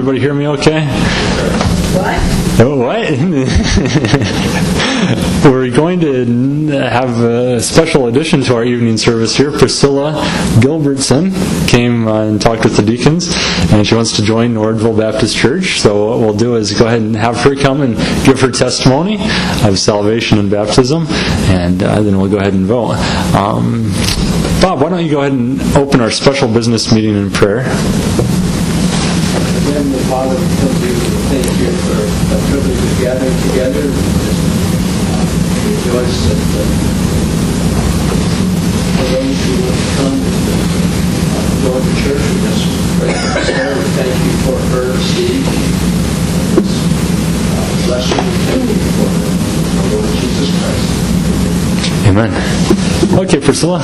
everybody hear me okay? What? Oh, what? We're going to have a special addition to our evening service here. Priscilla Gilbertson came and talked with the deacons, and she wants to join Nordville Baptist Church. So what we'll do is go ahead and have her come and give her testimony of salvation and baptism, and then we'll go ahead and vote. Bob, why don't you go ahead and open our special business meeting in prayer? Heavenly Father, we come to you and thank you for the privilege of gathering together. Rejoice that for those who will come and join the church with us. We thank you for her, Steve. Bless you. Thank you for our Lord Jesus Christ. Amen. Okay, Priscilla.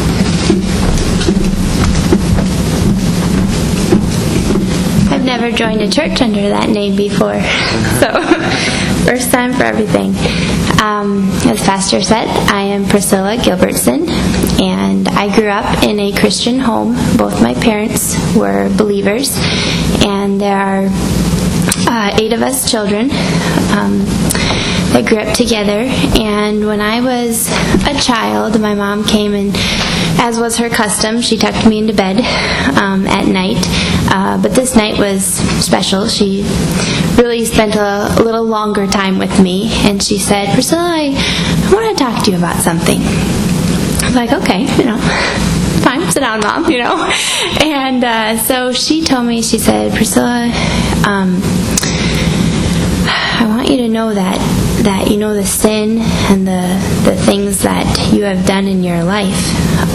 I've never joined a church under that name before, so first time for everything. As Pastor said, I am Priscilla Gilbertson, and I grew up in a Christian home. Both my parents were believers, and there are 8 of us children that grew up together. And when I was a child, my mom came and, as was her custom, she tucked me into bed at night. But this night was special. She really spent a little longer time with me, and she said, "Priscilla, I want to talk to you about something." I was like, "Okay, fine, sit down, Mom, And so she told me, she said, "Priscilla, I want you to know that the sin and the things that you have done in your life,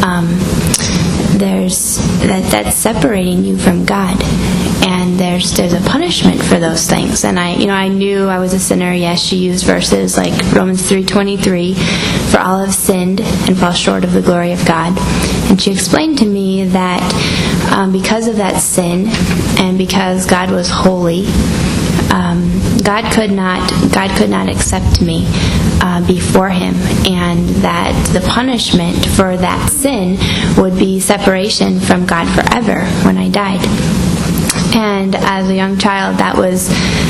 that's separating you from God, and there's a punishment for those things." And I knew I was a sinner. Yes, she used verses like Romans 3:23, "For all have sinned and fall short of the glory of God." And she explained to me that because of that sin, and because God was holy, God could not accept me before Him, and that the punishment for that sin would be separation from God forever when I died. And as a young child, that was,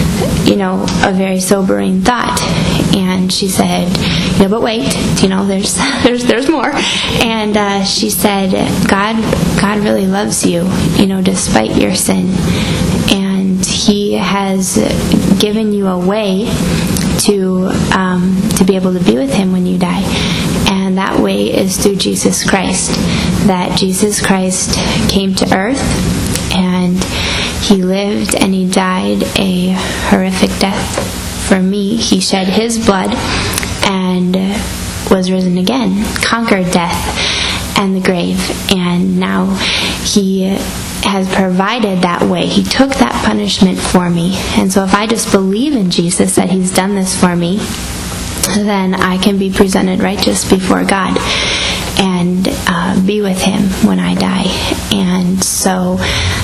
a very sobering thought. And she said, "But wait, there's more." And she said, God really loves you, despite your sin. And He has given you a way to be able to be with Him when you die. And that way is through Jesus Christ. That Jesus Christ came to earth, and He lived and He died a horrific death for me. He shed His blood and was risen again, conquered death and the grave. And now He has provided that way. He took that punishment for me. And so if I just believe in Jesus that He's done this for me, then I can be presented righteous before God and be with Him when I die. And so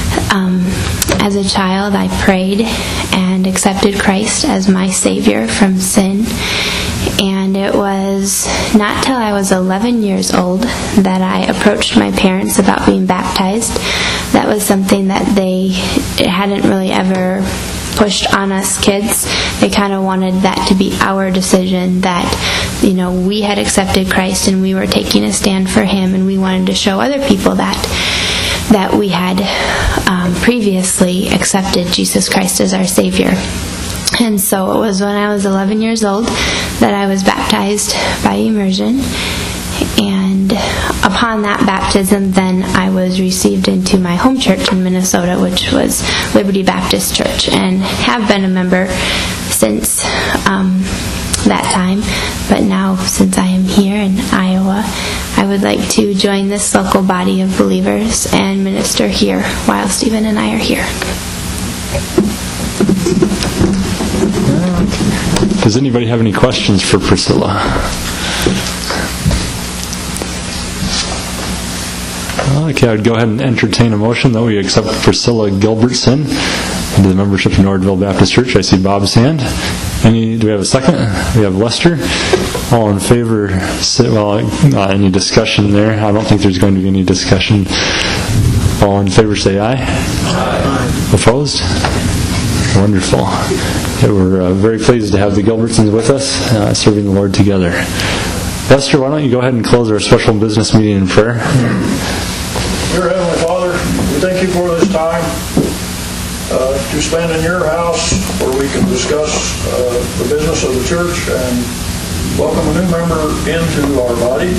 as a child, I prayed and accepted Christ as my Savior from sin. And it was not till I was 11 years old that I approached my parents about being baptized. That was something that they hadn't really ever pushed on us kids. They kind of wanted that to be our decision, that we had accepted Christ and we were taking a stand for Him, and we wanted to show other people that we had previously accepted Jesus Christ as our Savior. And so it was when I was 11 years old that I was baptized by immersion. And upon that baptism, then I was received into my home church in Minnesota, which was Liberty Baptist Church, and have been a member since that time. But now, since I am here in Iowa, I would like to join this local body of believers and minister here while Stephen and I are here. Does anybody have any questions for Priscilla? Okay, I would go ahead and entertain a motion that we accept Priscilla Gilbertson into the membership of Nordville Baptist Church. I see Bob's hand. Do we have a second? We have Lester. All in favor? Any discussion there? I don't think there's going to be any discussion. All in favor say aye. Aye. Opposed? Wonderful. Yeah, we're very pleased to have the Gilbertsons with us, serving the Lord together. Lester, why don't you go ahead and close our special business meeting in prayer? Dear Heavenly Father, we thank you for this time to spend in your house where we can discuss the business of the church and welcome a new member into our body.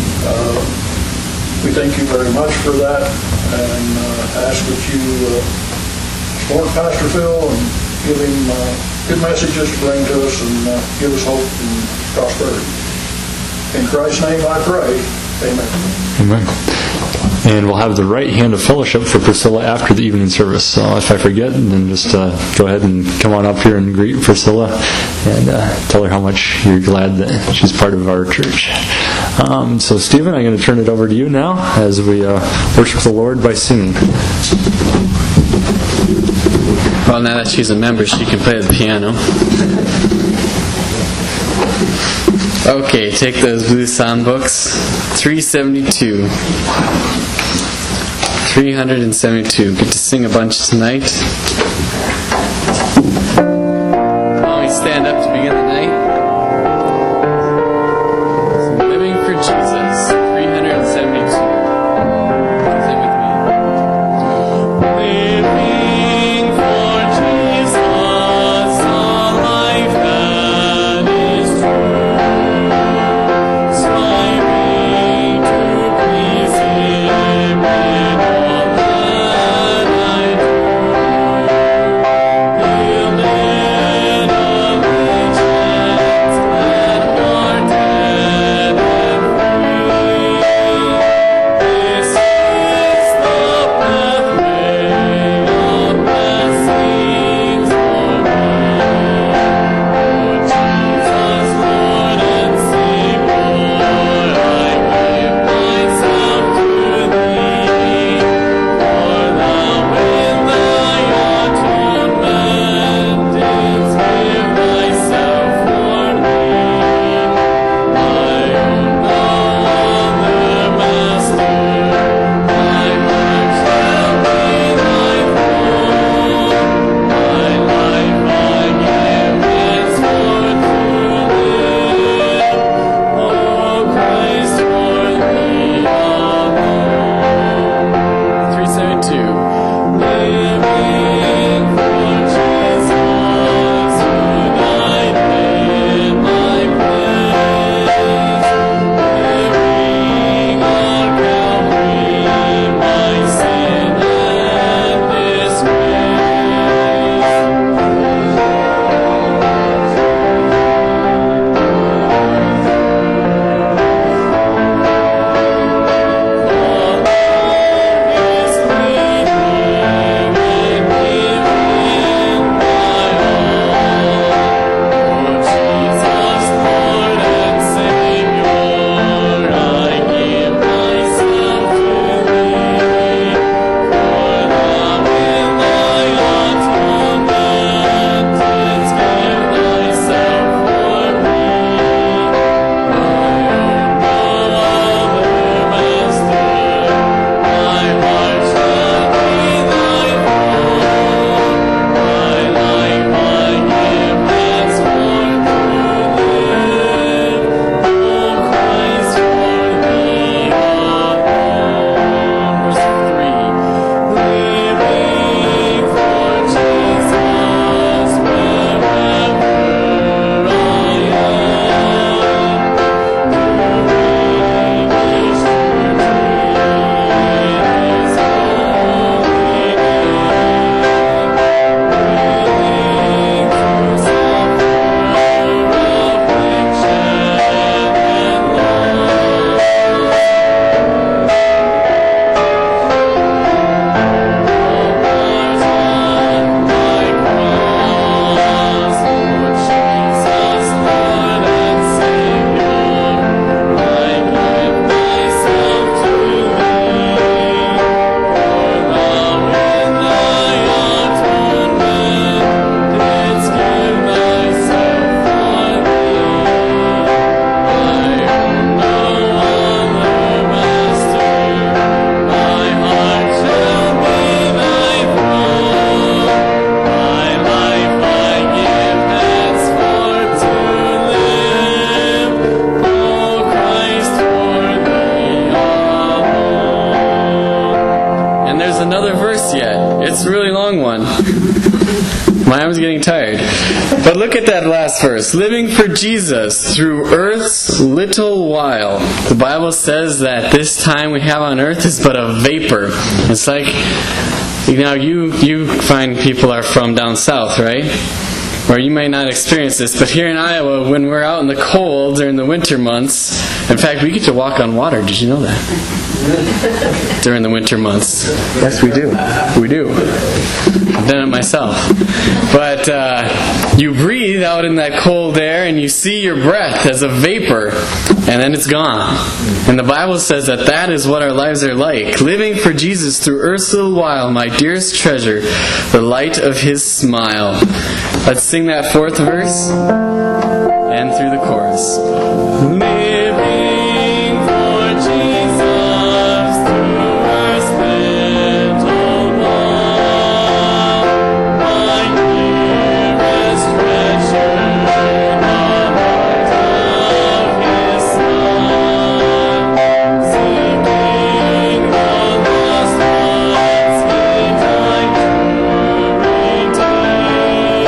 We thank you very much for that and ask that you support Pastor Phil and give him good messages to bring to us and give us hope and prosperity. In Christ's name I pray. Amen. Amen. And we'll have the right hand of fellowship for Priscilla after the evening service. So if I forget, then just go ahead and come on up here and greet Priscilla and tell her how much you're glad that she's part of our church. So Stephen, I'm going to turn it over to you now as we worship the Lord by singing. Well, now that she's a member, she can play the piano. Okay, take those blue songbooks. 372. 372. Get to sing a bunch tonight. Why don't we stand up to begin the night? Living for Jesus. 372. Sing with me. Living for Jesus, a life that is true. Striving to please Him in all that I do. But look at that last verse. Living for Jesus through earth's little while. The Bible says that this time we have on earth is but a vapor. It's like, you find people are from down south, right? Or you may not experience this, but here in Iowa, when we're out in the cold during the winter months, in fact, we get to walk on water. Did you know that? During the winter months. Yes, we do. We do. I've done it myself. But you breathe out in that cold air and you see your breath as a vapor, and then it's gone. And the Bible says that that is what our lives are like. Living for Jesus through earth's little while, my dearest treasure, the light of His smile. Let's sing that fourth verse and through the chorus. Living for Jesus through earth's little while, my dearest treasure, the light of His smile. Seeking the lost ones He died to redeem.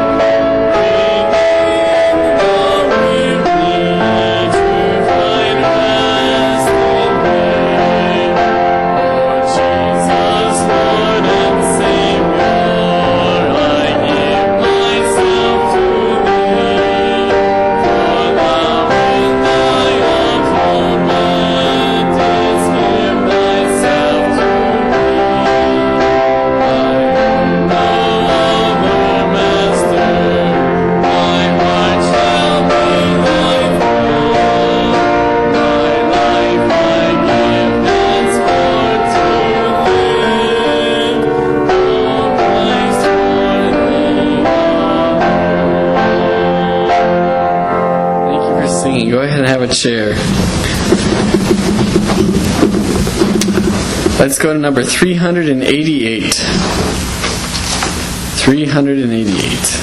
Go ahead and have a chair. Let's go to number 388. 388.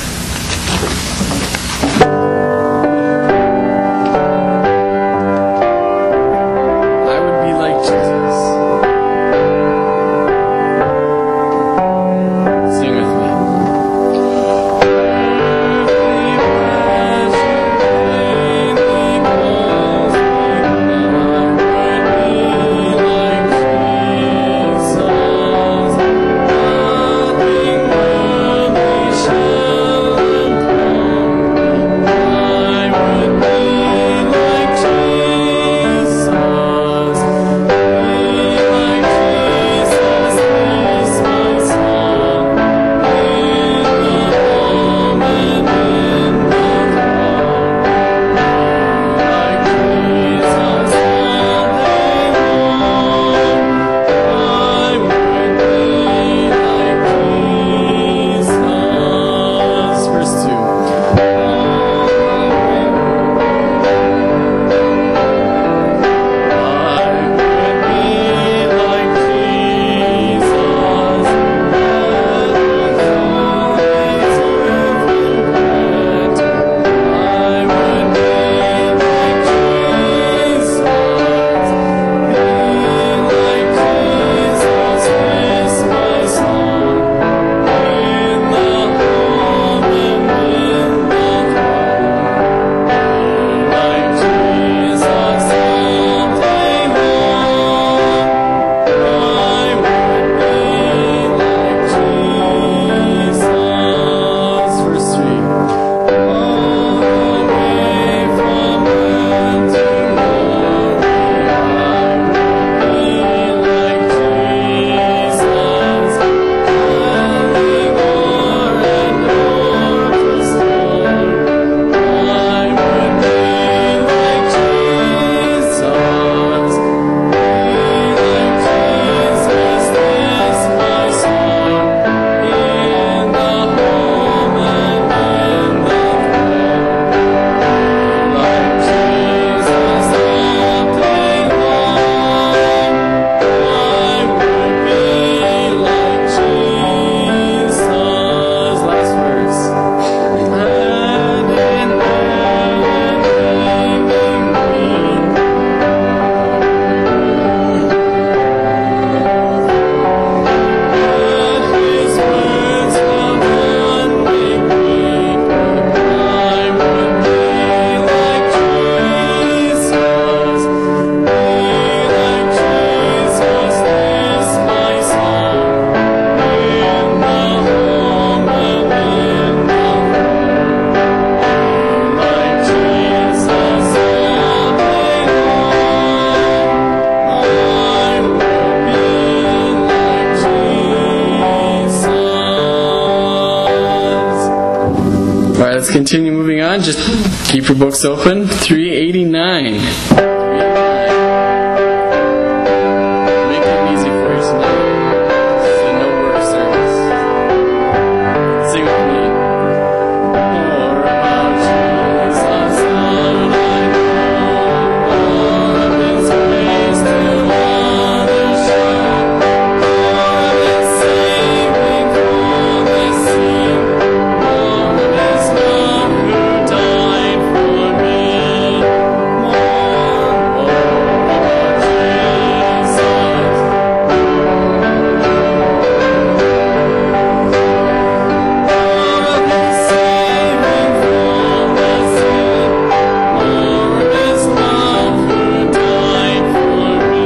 continue moving on. Just keep your books open. 389. Make it easy for you tonight. This is a no-work service. Sing with me. More about Jesus, Lord, I know. More of His grace to others show. More of His saving promise sing. More of His love who died for me. More about Jesus. More of His saving promise sing. More of His love who died for me.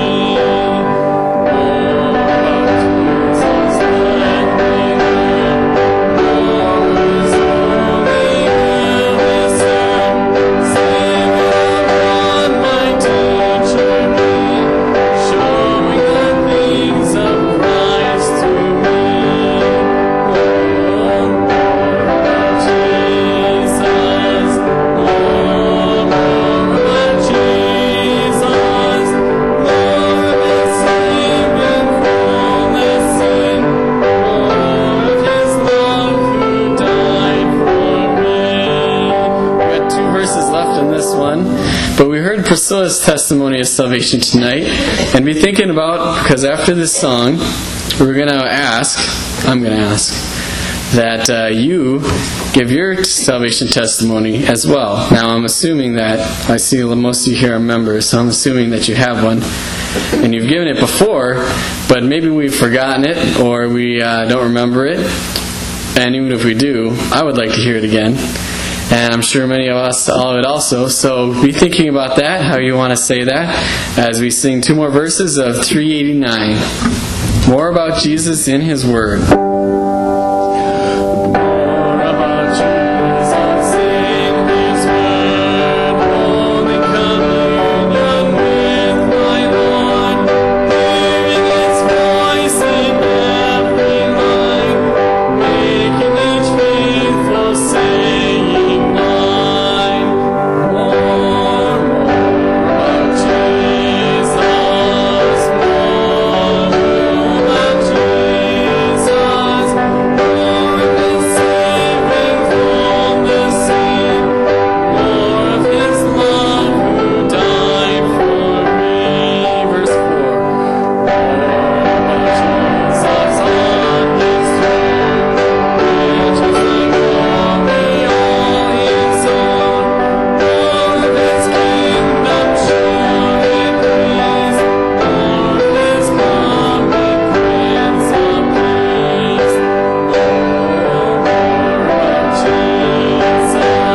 More about Jesus, let me learn. More of His holy will discern. Sing aloud my teacher be, showing the things of Christ to me. More about Jesus. More about Jesus. More of His saving promise sing. More of His love who died for me. We got 2 verses left in this one, but we heard Priscilla's testimony of salvation tonight, and be thinking about, because after this song, I'm going to ask that you give your salvation testimony as well. Now, I'm assuming that, I see most of you here are members, so I'm assuming that you have one, and you've given it before, but maybe we've forgotten it, or we don't remember it, and even if we do, I would like to hear it again. And I'm sure many of us, all of it also. So be thinking about that, how you want to say that, as we sing 2 more verses of 389. More about Jesus in His Word. More about Jesus in His Word, holding communion with my Lord, hearing His voice in every line, making each faithful saying mine. More about Jesus, more about Jesus, more of His saving promising, more of His love who died for me. Verse 4. More about Jesus on His throne, riches and glory all His own, more of His kingdom shown in peace, more of His coming Prince of Peace. More about Jesus,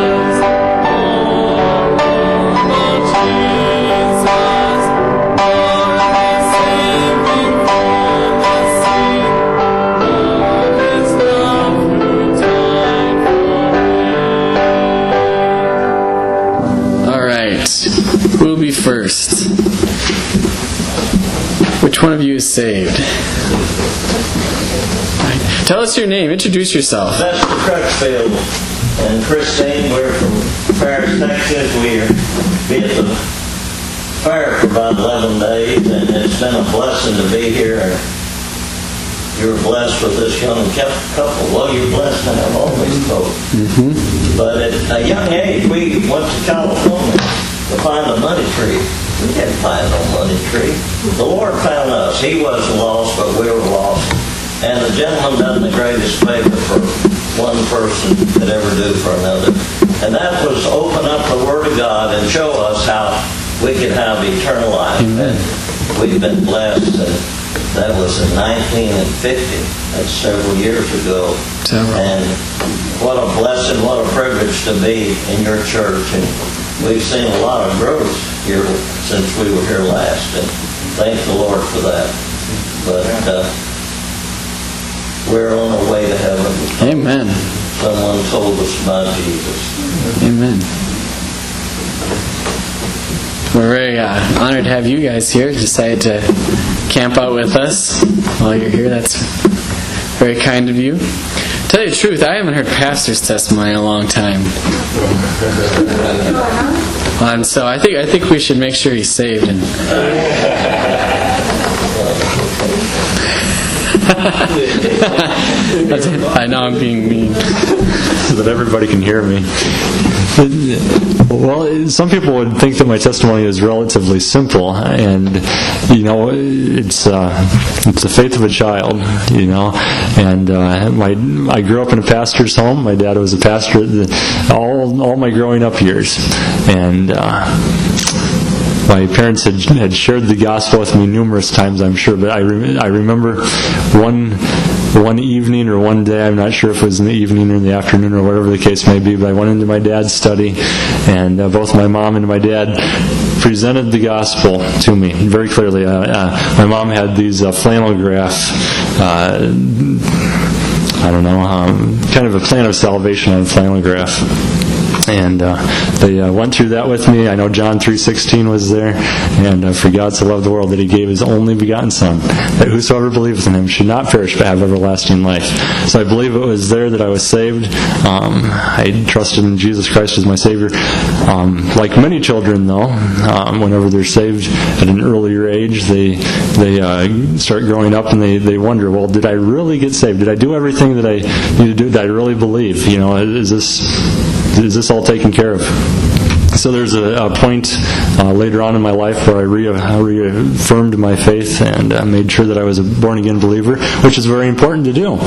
more about Jesus, more of His saving promising, more of His love who died for me. All right, who'll be first? Which one of you is saved? All right. Tell us your name. Introduce yourself. That's the Crutchfield and Christine. We're from Paris, Texas. We're been at the fair for about 11 days, and it's been a blessing to be here. And you're blessed with this young couple. Well, you're blessed to have all these folks. But at a young age, we went to California to find a money tree. We didn't find no money tree. The Lord found us. He wasn't lost, but we were lost. And the gentleman done the greatest favor for one person could ever do for another. And that was open up the Word of God and show us how we could have eternal life. And we've been blessed. And that was in 1950. That's several years ago. And what a blessing, what a privilege to be in your church. And we've seen a lot of growth here since we were here last. And thank the Lord for that. But we're on our way to heaven. Amen. Someone told us about Jesus. Amen. We're very honored to have you guys here. Decided to camp out with us while you're here. That's very kind of you. tell you the truth, I haven't heard pastor's testimony in a long time. And so I think we should make sure he's saved. And I know I'm being mean. So that everybody can hear me. Well, some people would think that my testimony is relatively simple, and it's the faith of a child, And I grew up in a pastor's home. My dad was a pastor all my growing up years, and my parents had shared the gospel with me numerous times, I'm sure. But I remember one evening or one day, I'm not sure if it was in the evening or in the afternoon or whatever the case may be, but I went into my dad's study, and both my mom and my dad presented the gospel to me very clearly. My mom had these flannel graph, kind of a plan of salvation on flannel graph. And they went through that with me. I know John 3:16 was there. And for God so loved the world that He gave His only begotten Son, that whosoever believes in Him should not perish but have everlasting life. So I believe it was there that I was saved. I trusted in Jesus Christ as my Savior. Like many children, though, whenever they're saved at an earlier age, they start growing up and they wonder, well, did I really get saved? Did I do everything that I need to do? Did I really believe? Is this all taken care of? So there's a point later on in my life where I reaffirmed my faith and made sure that I was a born-again believer, which is very important to do.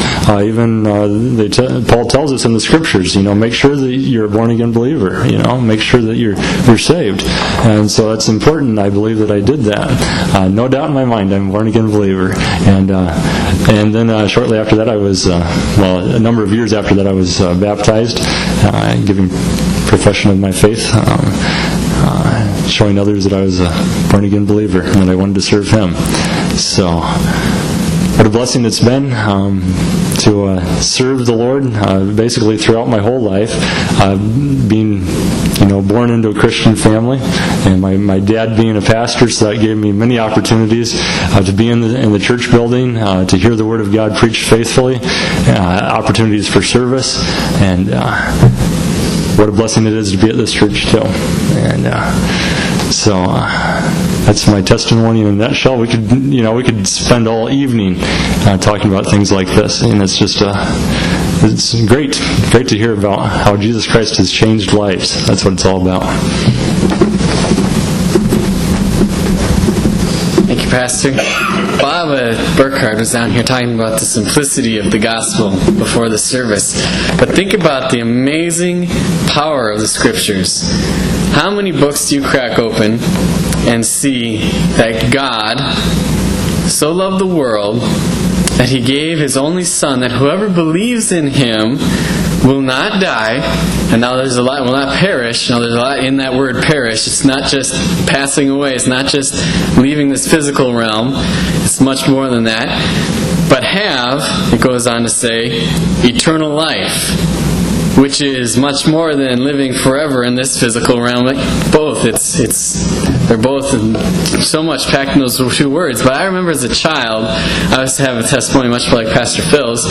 Paul tells us in the Scriptures, make sure that you're a born-again believer. Make sure that you're saved. And so that's important. I believe that I did that. No doubt in my mind, I'm a born-again believer. And then shortly after that, I was, a number of years after that, I was baptized, giving profession of my faith, showing others that I was a born-again believer and that I wanted to serve Him. So, what a blessing it's been to serve the Lord basically throughout my whole life, being born into a Christian family, and my dad being a pastor, so that gave me many opportunities to be in the church building, to hear the Word of God preached faithfully, opportunities for service, and what a blessing it is to be at this church too. And so that's my testimony in a nutshell. We could spend all evening talking about things like this, and it's just it's great to hear about how Jesus Christ has changed lives. That's what it's all about. Thank you, Pastor. Bob Burkhardt was down here talking about the simplicity of the gospel before the service. But think about the amazing power of the Scriptures. How many books do you crack open and see that God so loved the world that He gave His only Son, that whoever believes in Him will not die, and now there's a lot, will not perish. Now there's a lot in that word perish. It's not just passing away. It's not just leaving this physical realm. It's much more than that. But have, it goes on to say, eternal life, which is much more than living forever in this physical realm. Both, they're both so much packed in those two words. But I remember as a child, I used to have a testimony much like Pastor Phil's.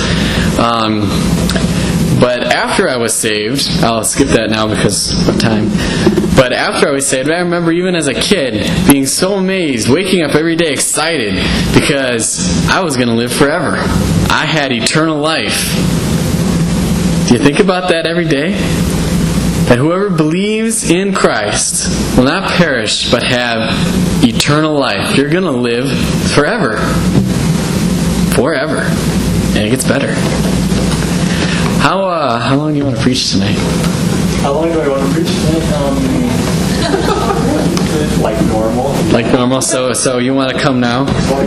But after I was saved, I'll skip that now because of time. But after I was saved, I remember even as a kid being so amazed, waking up every day excited because I was going to live forever. I had eternal life. Do you think about that every day? That whoever believes in Christ will not perish but have eternal life. You're going to live forever. Forever. And it gets better. How long do you want to preach tonight? How long do I want to preach tonight? Like normal. Like normal? So you want to come now?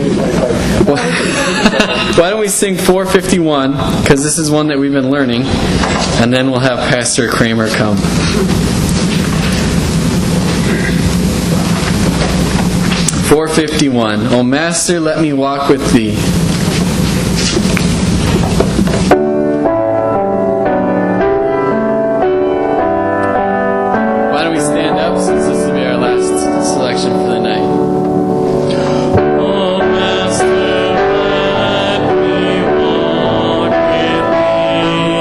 Why don't we sing 451? Because this is one that we've been learning. And then we'll have Pastor Kramer come. $451. O Master, let me walk with Thee. Oh, Master, let me walk with Thee.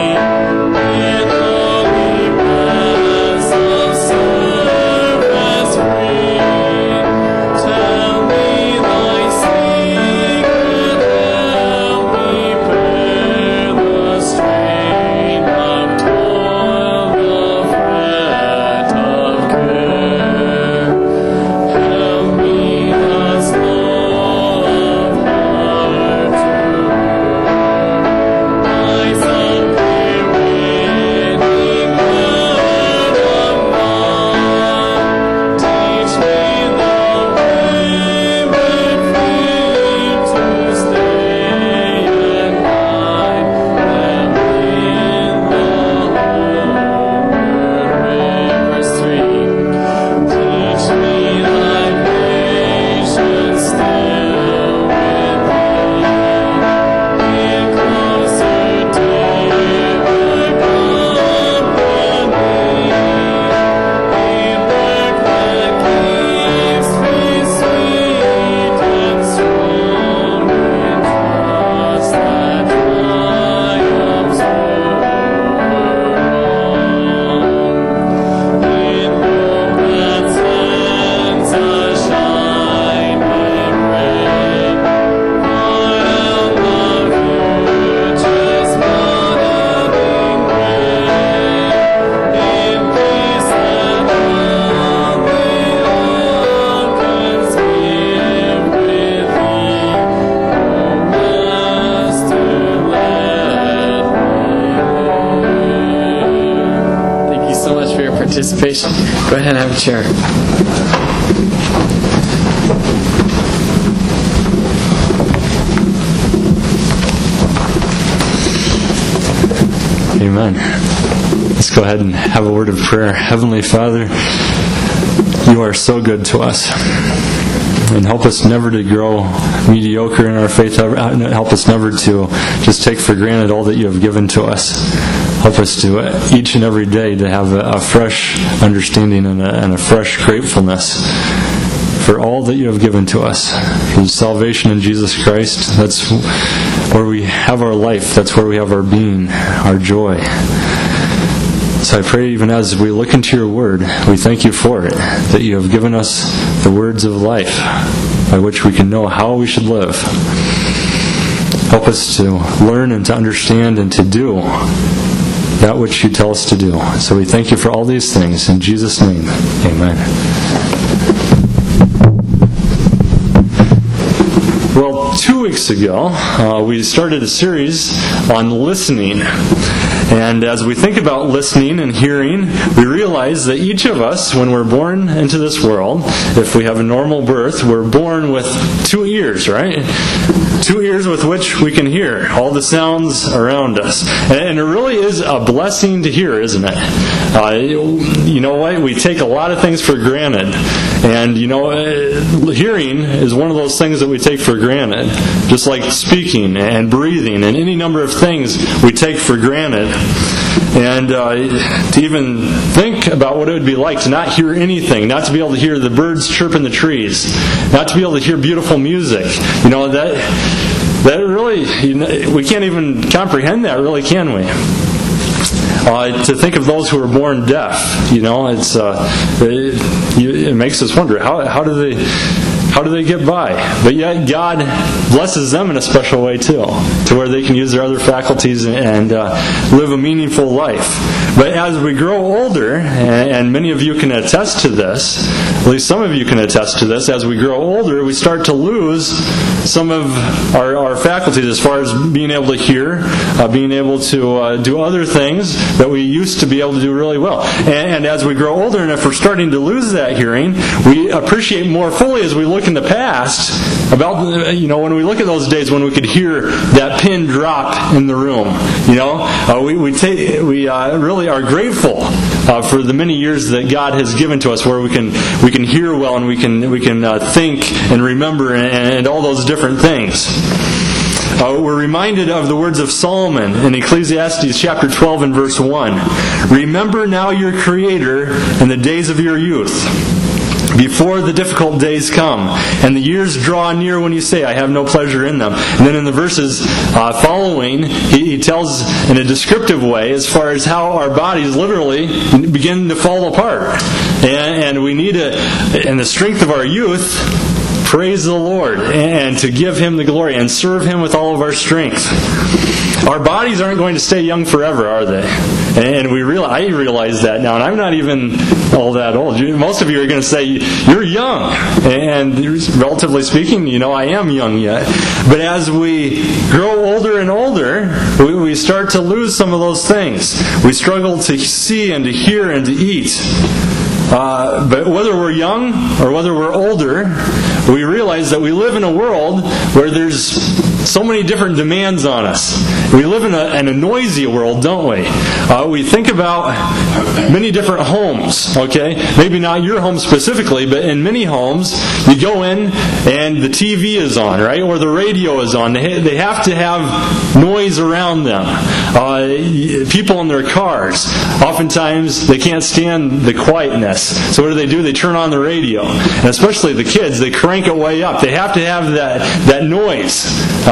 participation. Go ahead and have a chair. Amen. Let's go ahead and have a word of prayer. Heavenly Father, you are so good to us. And help us never to grow mediocre in our faith. Help us never to just take for granted all that you have given to us. Help us to each and every day to have a fresh understanding and a fresh gratefulness for all that you have given to us. For salvation in Jesus Christ, that's where we have our life. That's where we have our being, our joy. So I pray even as we look into your word, we thank you for it, that you have given us the words of life by which we can know how we should live. Help us to learn and to understand and to do that which you tell us to do. So we thank you for all these things. In Jesus' name, amen. Well, 2 weeks ago, we started a series on listening. And as we think about listening and hearing, we realize that each of us, when we're born into this world, if we have a normal birth, we're born with 2 ears, right? 2 ears with which we can hear all the sounds around us. And it really is a blessing to hear, isn't it? You know what? We take a lot of things for granted. And, hearing is one of those things that we take for granted. Just like speaking and breathing and any number of things we take for granted. And to even think about what it would be like to not hear anything, not to be able to hear the birds chirp in the trees, not to be able to hear beautiful music. That really, we can't even comprehend that, really, can we? To think of those who are born deaf, it makes us wonder, how do they get by? But yet God blesses them in a special way too, to where they can use their other faculties and live a meaningful life. But as we grow older, and many of you can attest to this, at least some of you can attest to this, as we grow older, we start to lose some of our faculties as far as being able to hear, being able to do other things that we used to be able to do really well. And as we grow older, and if we're starting to lose that hearing, we appreciate more fully as we look in the past about, when we look at those days when we could hear that pin drop in the room. We really are grateful for the many years that God has given to us, where we can hear well and we can think and remember and all those different things. We're reminded of the words of Solomon in Ecclesiastes chapter 12 and verse 1. Remember now your Creator in the days of your youth, before the difficult days come, and the years draw near when you say, I have no pleasure in them. And then in the verses following, he tells in a descriptive way as far as how our bodies literally begin to fall apart. And we need in the strength of our youth, praise the Lord and to give Him the glory and serve Him with all of our strength. Our bodies aren't going to stay young forever, are they? And I realize that now, and I'm not even all that old. Most of you are going to say, you're young. And relatively speaking, I am young yet. But as we grow older and older, we start to lose some of those things. We struggle to see and to hear and to eat. But whether we're young or whether we're older, we realize that we live in a world where there's so many different demands on us. We live in a noisy world, don't we? We think about many different homes, okay? Maybe not your home specifically, but in many homes, you go in and the TV is on, right? Or the radio is on. They have to have noise around them. People in their cars, oftentimes they can't stand the quietness. So what do? They turn on the radio. And especially the kids, they crank it way up. They have to have that noise.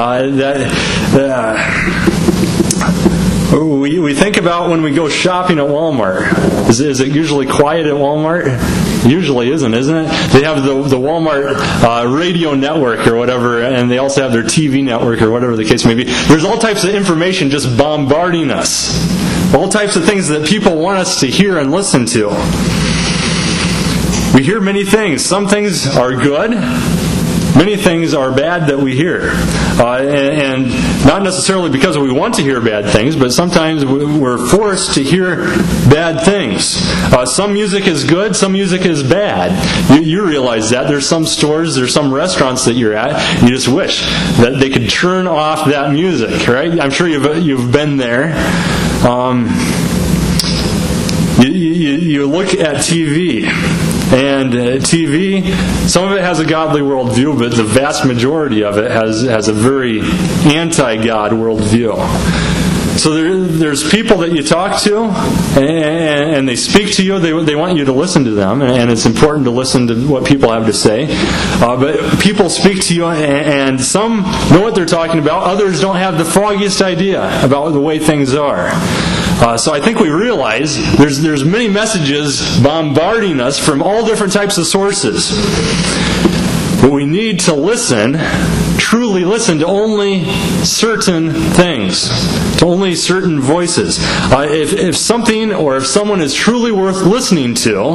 We think about when we go shopping at Walmart. Is it usually quiet at Walmart? It usually isn't it? They have the Walmart radio network or whatever, and they also have their TV network or whatever the case may be. There's all types of information just bombarding us. All types of things that people want us to hear and listen to. We hear many things. Some things are good, many things are bad that we hear. And not necessarily because we want to hear bad things, but sometimes we're forced to hear bad things. Some music is good, some music is bad. You realize that. There's some stores, there's some restaurants that you're at, you just wish that they could turn off that music, right? I'm sure you've been there. You look at TV, and TV, some of it has a godly worldview, but the vast majority of it has a very anti-God worldview. So there's people that you talk to, and they speak to you. They want you to listen to them, and it's important to listen to what people have to say. But people speak to you, and some know what they're talking about. Others don't have the foggiest idea about the way things are. So I think we realize there's many messages bombarding us from all different types of sources. But we need to listen, truly listen to only certain things, to only certain voices. If something or if someone is truly worth listening to,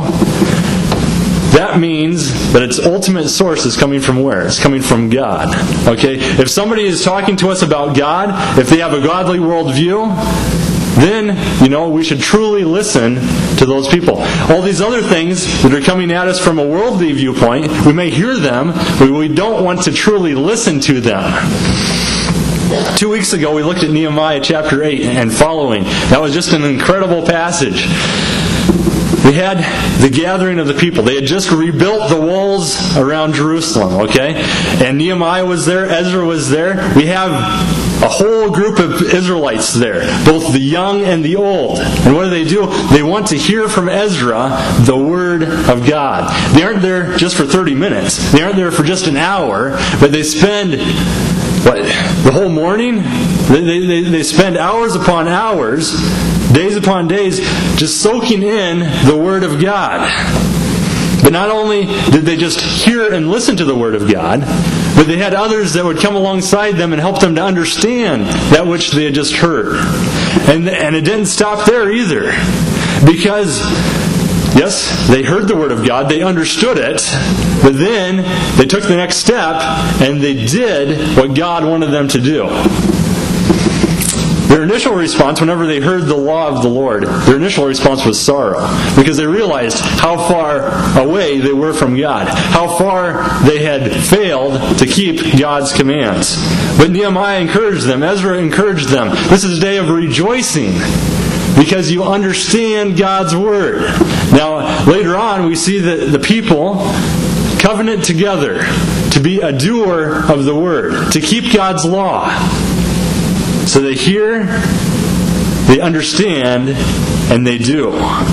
that means that its ultimate source is coming from where? It's coming from God. Okay? If somebody is talking to us about God, if they have a godly worldview, then, we should truly listen to those people. All these other things that are coming at us from a worldly viewpoint, we may hear them, but we don't want to truly listen to them. 2 weeks ago, we looked at Nehemiah chapter 8 and following. That was just an incredible passage. We had the gathering of the people. They had just rebuilt the walls around Jerusalem, okay? And Nehemiah was there, Ezra was there. We have a whole group of Israelites there, both the young and the old. And what do? They want to hear from Ezra the Word of God. They aren't there just for 30 minutes. They aren't there for just an hour, but they spend the whole morning? They spend hours upon hours, days upon days, just soaking in the Word of God. But not only did they just hear and listen to the Word of God, but they had others that would come alongside them and help them to understand that which they had just heard. And it didn't stop there either. Because, yes, they heard the Word of God, they understood it, but then they took the next step and they did what God wanted them to do. Their initial response, whenever they heard the law of the Lord, their initial response was sorrow, because they realized how far away they were from God, how far they had failed to keep God's commands. But Nehemiah encouraged them, Ezra encouraged them. This is a day of rejoicing, because you understand God's Word. Now, later on, we see that the people covenant together to be a doer of the Word, to keep God's law. So they hear, they understand, and they do.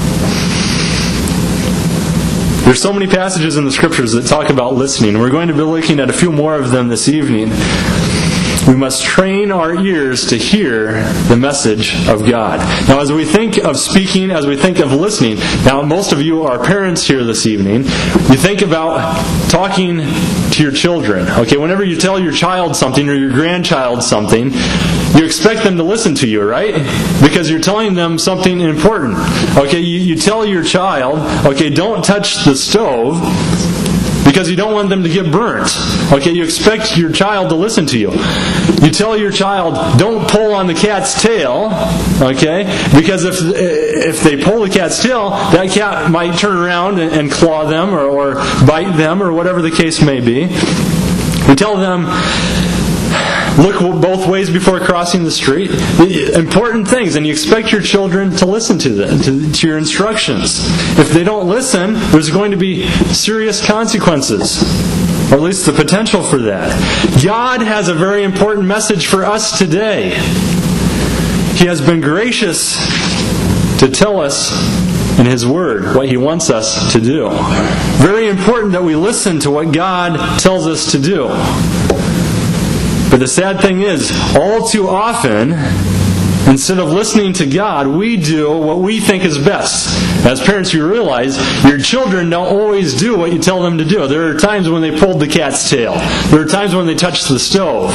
There's so many passages in the Scriptures that talk about listening. We're going to be looking at a few more of them this evening. We must train our ears to hear the message of God. Now, as we think of speaking, as we think of listening, now most of you are parents here this evening, you think about talking to your children. Okay, whenever you tell your child something or your grandchild something, you expect them to listen to you, right? Because you're telling them something important. Okay, you tell your child, okay, don't touch the stove, because you don't want them to get burnt. Okay, you expect your child to listen to you. You tell your child, don't pull on the cat's tail, okay? Because if they pull the cat's tail, that cat might turn around and claw them or bite them or whatever the case may be. We tell them, look both ways before crossing the street. Important things, and you expect your children to listen to them, to your instructions. If they don't listen, there's going to be serious consequences, or at least the potential for that. God has a very important message for us today. He has been gracious to tell us in His Word what He wants us to do. Very important that we listen to what God tells us to do. But the sad thing is, all too often, instead of listening to God, we do what we think is best. As parents, you realize your children don't always do what you tell them to do. There are times when they pulled the cat's tail. There are times when they touched the stove.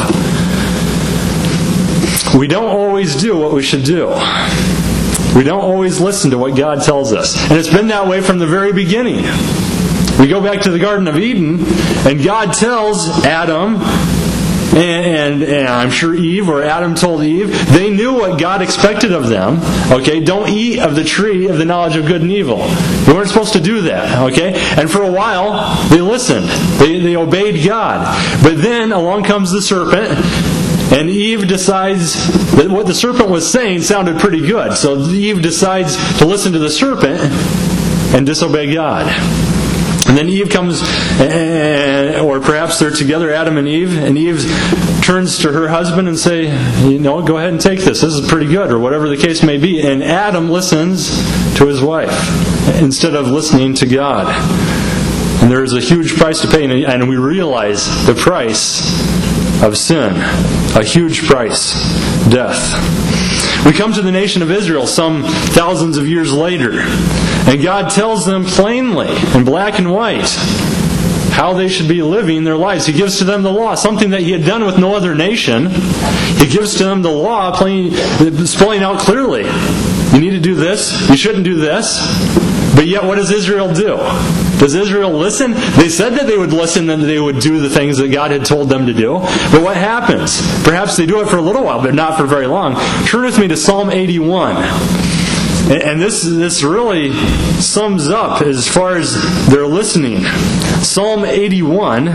We don't always do what we should do. We don't always listen to what God tells us. And it's been that way from the very beginning. We go back to the Garden of Eden, and God tells Adam, and I'm sure Eve, or Adam told Eve, they knew what God expected of them. Okay, don't eat of the tree of the knowledge of good and evil. They weren't supposed to do that. Okay, and for a while they listened. They obeyed God. But then along comes the serpent, and Eve decides that what the serpent was saying sounded pretty good. So Eve decides to listen to the serpent and disobey God. And then Eve comes, or perhaps they're together, Adam and Eve turns to her husband and say, go ahead and take this. This is pretty good, or whatever the case may be. And Adam listens to his wife instead of listening to God. And there is a huge price to pay, and we realize the price of sin. A huge price. Death. We come to the nation of Israel some thousands of years later, and God tells them plainly, in black and white, how they should be living their lives. He gives to them the law, something that He had done with no other nation. He gives to them the law, spelling out clearly. You need to do this. You shouldn't do this. But yet, what does Israel do? Does Israel listen? They said that they would listen, that they would do the things that God had told them to do. But what happens? Perhaps they do it for a little while, but not for very long. Turn with me to Psalm 81. And this really sums up as far as their listening. Psalm 81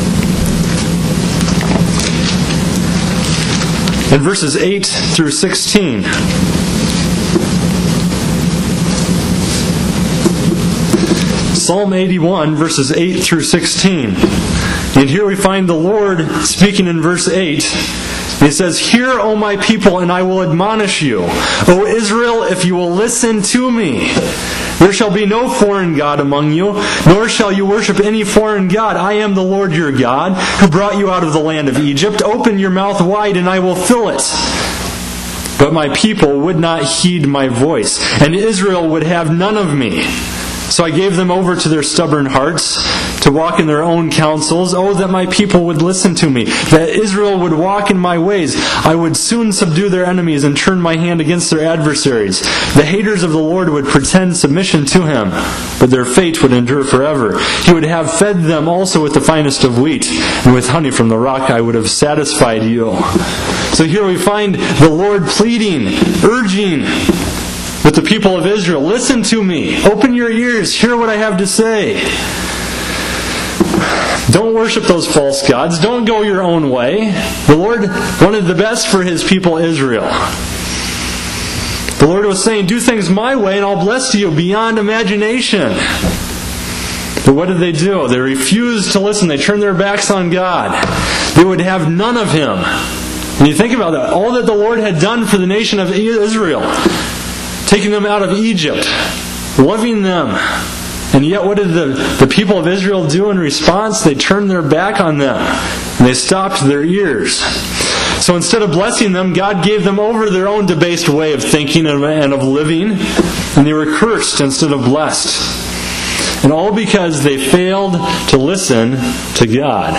and verses 8 through 16. Psalm 81, verses 8 through 16. And here we find the Lord speaking in verse 8. He says, "Hear, O my people, and I will admonish you. O Israel, if you will listen to me. There shall be no foreign god among you, nor shall you worship any foreign god. I am the Lord your God, who brought you out of the land of Egypt. Open your mouth wide, and I will fill it." But my people would not heed my voice, and Israel would have none of me. So I gave them over to their stubborn hearts, to walk in their own counsels. Oh, that my people would listen to me, that Israel would walk in my ways. I would soon subdue their enemies and turn my hand against their adversaries. The haters of the Lord would pretend submission to Him, but their fate would endure forever. He would have fed them also with the finest of wheat, and with honey from the rock I would have satisfied you. So here we find the Lord pleading, urging with the people of Israel, listen to me, open your ears, hear what I have to say. Don't worship those false gods. Don't go your own way. The Lord wanted the best for His people Israel. The Lord was saying, do things my way and I'll bless you beyond imagination. But what did they do? They refused to listen. They turned their backs on God. They would have none of Him. And you think about that. All that the Lord had done for the nation of Israel, taking them out of Egypt, loving them. And yet what did the people of Israel do in response? They turned their back on them. And they stopped their ears. So instead of blessing them, God gave them over their own debased way of thinking and of living. And they were cursed instead of blessed. And all because they failed to listen to God.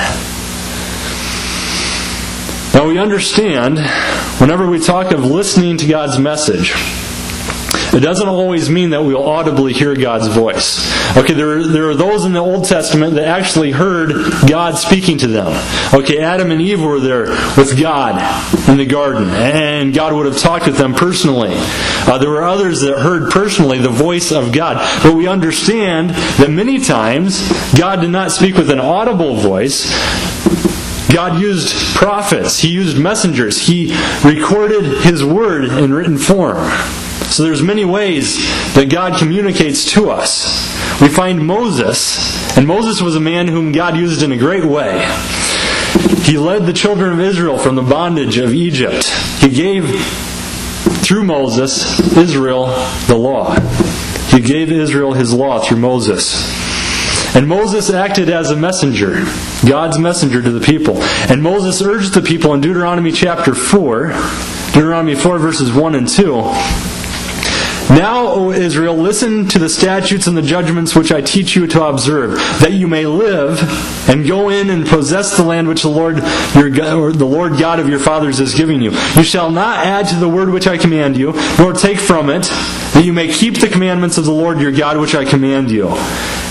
Now we understand, whenever we talk of listening to God's message, it doesn't always mean that we'll audibly hear God's voice. Okay, there are those in the Old Testament that actually heard God speaking to them. Okay, Adam and Eve were there with God in the garden, and God would have talked with them personally. There were others that heard personally the voice of God. But we understand that many times God did not speak with an audible voice. God used prophets. He used messengers. He recorded His word in written form. So there's many ways that God communicates to us. We find Moses, and Moses was a man whom God used in a great way. He led the children of Israel from the bondage of Egypt. He gave, through Moses, Israel the law. He gave Israel His law through Moses. And Moses acted as a messenger, God's messenger to the people. And Moses urged the people in Deuteronomy chapter 4, Deuteronomy 4 verses 1 and 2, "Now, O Israel, listen to the statutes and the judgments which I teach you to observe, that you may live and go in and possess the land which the Lord God of your fathers is giving you. You shall not add to the word which I command you, nor take from it, that you may keep the commandments of the Lord your God which I command you.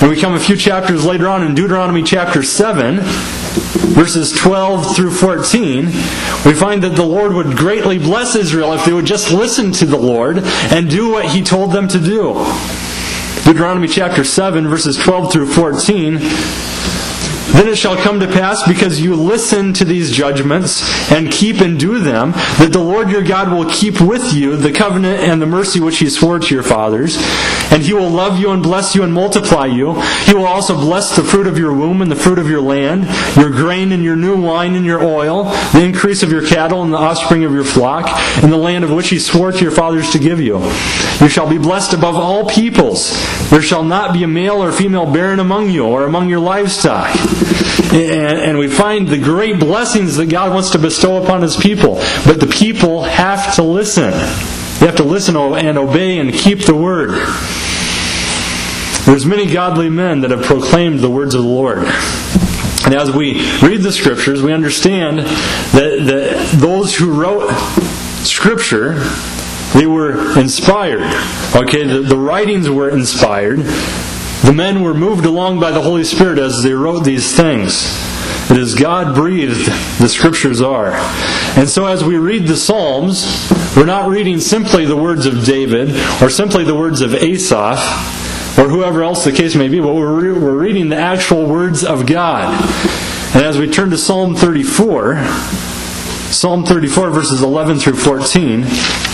And we come a few chapters later on in Deuteronomy chapter 7, verses 12 through 14, we find that the Lord would greatly bless Israel if they would just listen to the Lord and do what He told them to do. Deuteronomy chapter 7, verses 12 through 14, "Then it shall come to pass, because you listen to these judgments and keep and do them, that the Lord your God will keep with you the covenant and the mercy which He swore to your fathers. And He will love you and bless you and multiply you. He will also bless the fruit of your womb and the fruit of your land, your grain and your new wine and your oil, the increase of your cattle and the offspring of your flock, in the land of which He swore to your fathers to give you. You shall be blessed above all peoples. There shall not be a male or female barren among you or among your livestock." And we find the great blessings that God wants to bestow upon His people. But the people have to listen. They have to listen and obey and keep the Word. There's many godly men that have proclaimed the words of the Lord. And as we read the Scriptures, we understand that those who wrote Scripture, they were inspired. Okay, the writings were inspired. The men were moved along by the Holy Spirit as they wrote these things. It is God-breathed, the Scriptures are. And so as we read the Psalms, we're not reading simply the words of David or simply the words of Asaph or whoever else the case may be, but we're reading the actual words of God. And as we turn to Psalm 34 verses 11 through 14,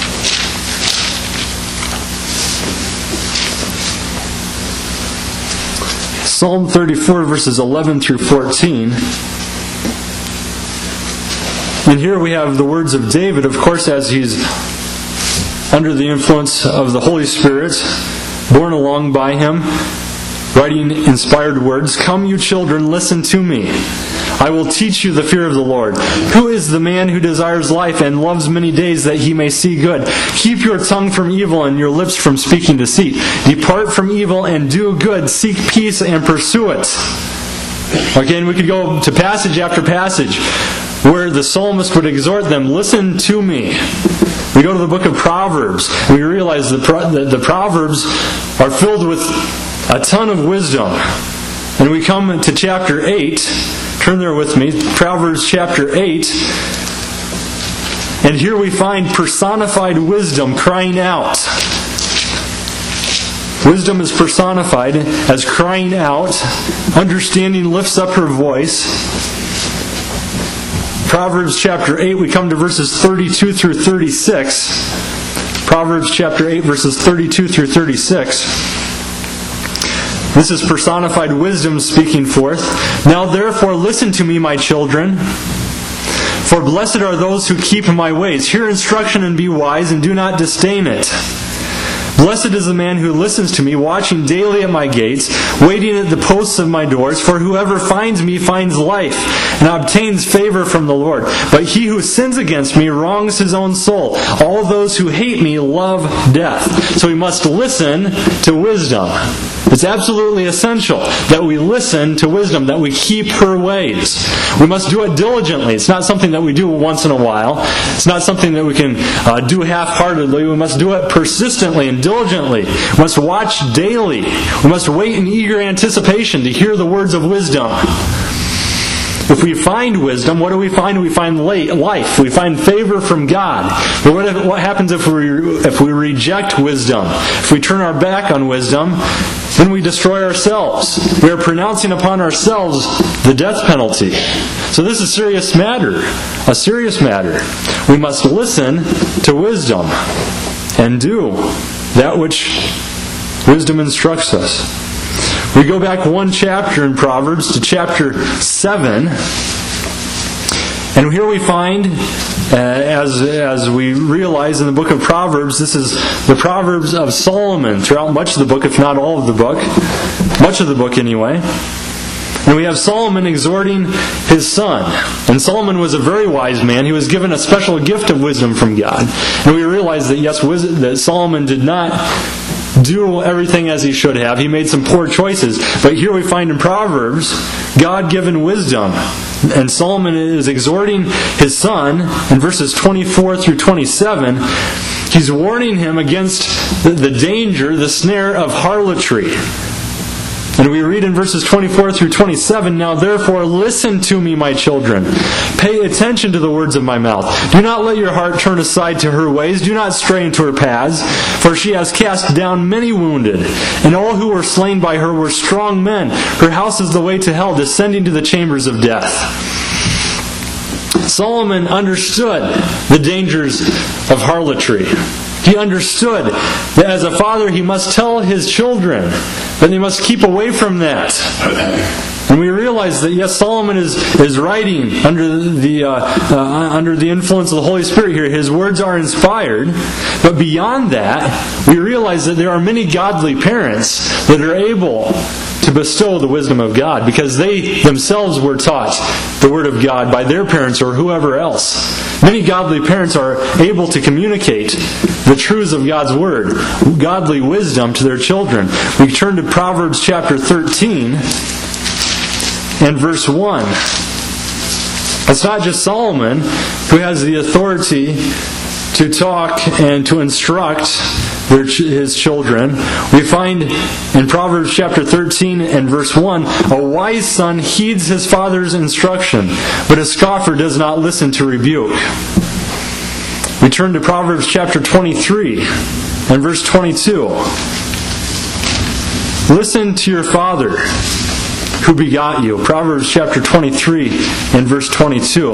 Psalm 34 verses 11 through 14. And here we have the words of David, of course, as he's under the influence of the Holy Spirit, borne along by Him, writing inspired words. "Come, you children, listen to me. I will teach you the fear of the Lord. Who is the man who desires life and loves many days that he may see good? Keep your tongue from evil and your lips from speaking deceit. Depart from evil and do good. Seek peace and pursue it." Okay, and we could go to passage after passage where the psalmist would exhort them, listen to me. We go to the book of Proverbs, and we realize that the Proverbs are filled with a ton of wisdom. And we come to chapter 8. Turn there with me, Proverbs chapter 8. And here we find personified wisdom crying out. Wisdom is personified as crying out. Understanding lifts up her voice. Proverbs chapter 8, we come to verses 32 through 36. Proverbs chapter 8, verses 32 through 36. This is personified wisdom speaking forth. "Now therefore listen to me, my children, for blessed are those who keep my ways. Hear instruction and be wise, and do not disdain it. Blessed is the man who listens to me, watching daily at my gates, waiting at the posts of my doors. For whoever finds me finds life, and obtains favor from the Lord. But he who sins against me wrongs his own soul. All those who hate me love death." So we must listen to wisdom. It's absolutely essential that we listen to wisdom, that we keep her ways. We must do it diligently. It's not something that we do once in a while. It's not something that we can do half-heartedly. We must do it persistently and diligently. We must watch daily. We must wait in eager anticipation to hear the words of wisdom. If we find wisdom, what do we find? We find life. We find favor from God. But what happens if we reject wisdom? If we turn our back on wisdom, then we destroy ourselves. We are pronouncing upon ourselves the death penalty. So this is a serious matter. A serious matter. We must listen to wisdom and do that which wisdom instructs us. We go back one chapter in Proverbs to chapter 7. And here we find, as we realize in the book of Proverbs, this is the Proverbs of Solomon throughout much of the book, if not all of the book. Much of the book anyway. And we have Solomon exhorting his son. And Solomon was a very wise man. He was given a special gift of wisdom from God. And we realize that, yes, that Solomon did not do everything as he should have. He made some poor choices. But here we find in Proverbs, God-given wisdom. And Solomon is exhorting his son in verses 24 through 27. He's warning him against the danger, the snare of harlotry. And we read in verses 24 through 27, "Now therefore listen to me, my children. Pay attention to the words of my mouth. Do not let your heart turn aside to her ways. Do not stray into her paths. For she has cast down many wounded, and all who were slain by her were strong men. Her house is the way to hell, descending to the chambers of death." Solomon understood the dangers of harlotry. He understood that as a father he must tell his children that they must keep away from that. And we realize that, yes, Solomon is writing under the influence of the Holy Spirit here. His words are inspired. But beyond that, we realize that there are many godly parents that are able to bestow the wisdom of God because they themselves were taught the Word of God by their parents or whoever else. Many godly parents are able to communicate the truths of God's Word, godly wisdom to their children. We turn to Proverbs chapter 13 and verse 1. It's not just Solomon who has the authority to talk and to instruct his children. We find in Proverbs chapter 13 and verse 1, "A wise son heeds his father's instruction, but a scoffer does not listen to rebuke." We turn to Proverbs chapter 23 and verse 22. "Listen to your father who begot you." Proverbs chapter 23 and verse 22.